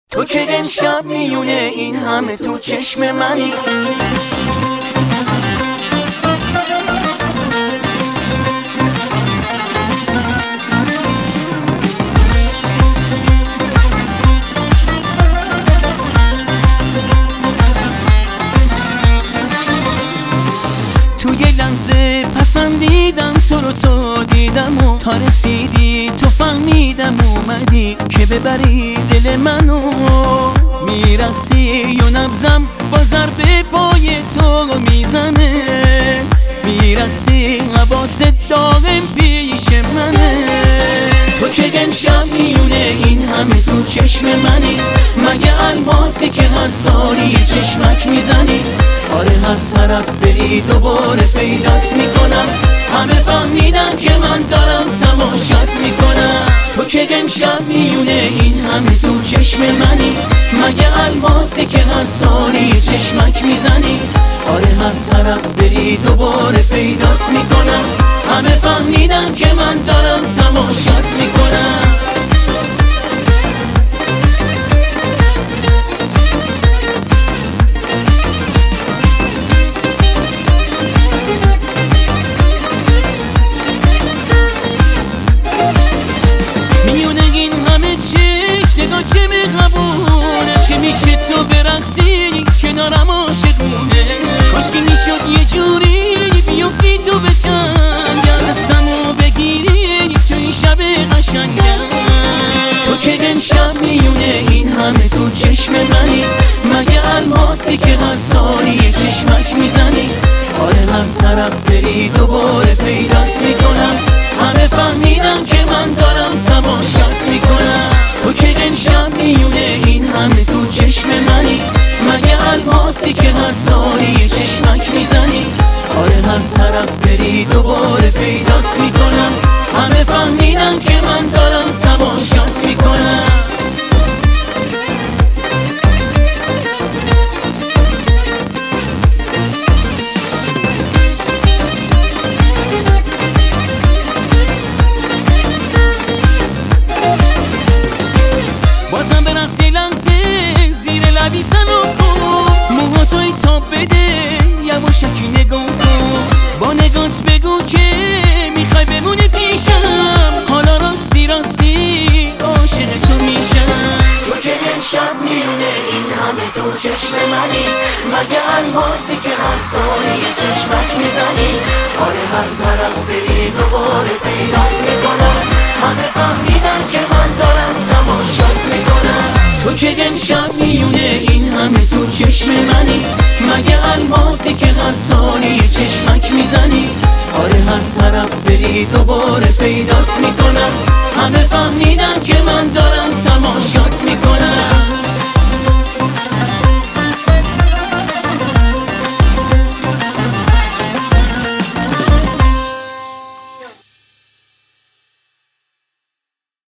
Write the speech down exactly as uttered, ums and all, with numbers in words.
تو که امشب میونه این همه تو چشم منی. توی لحظه پسندیدم تو رو، تو دیدم و تا رسیدی تو فهمیدم اومدی که ببری دل منو. میرقصی و نبضم با ضرب پای تو میزنه، میرقصی حواست داغم پیش منه. تو که امشب میونه این همه تو چشم منی، مگه الماسی که هر سالی چشمک میزنی؟ آره هر طرف بری دوباره پیدات میکنم، همه فهمیدن که من دارم تماشات میکنم. تو که امشب میونه این همه تو چشم منی، مگه الماسی که هر سالی چشمک میزنی؟ آره هر طرف بری دوباره پیدات میکنم، همه فهمیدن که من دارم تماشات میکنم. چه مهربونه، چه میشه تو برقصی کنارم عاشقونه. کاشکی میشد یه جوری بیفتی تو به چنگم، دستمو بگیری تو این شب قشنگم. تو که امشب میونه این همه تو چشم منی، مگه الماسی که هر سالی چشمک میزنی؟ آره هر طرف بری دوباره پیدات میکنم، همه فهمیدن که من دارم تماشات میکنم. تو که امشب میونه این همه تو چشم منی، مگه الماسی که هر سالی چشمک میزنی؟ آره هر طرف بری دوباره پیدات میکنم، همه فهمیدن که من دارم تماشات میکنم. بازم برقص یه لحظه زیر لبی سلام کن، موهاتوی تاب بده یواشکی نگاه کن، با نگات بگو که میخوای بمونی پیشم، حالا راستی راستی عاشق تو میشم. تو که امشب میونه این همه تو چشم منی، مگه الماسی که هر سالی چشمک میزنی؟ آره هر طرف بری دوباره پیدات میکنم، همه فهمیدن که من دارم تماشات میکنم. تو که امشب میونه این همه تو چشم منی، مگه الماسی که هر سالی چشمک میزنی؟ آره هر طرف بری دوباره پیدات میکنم، همه فهمیدن که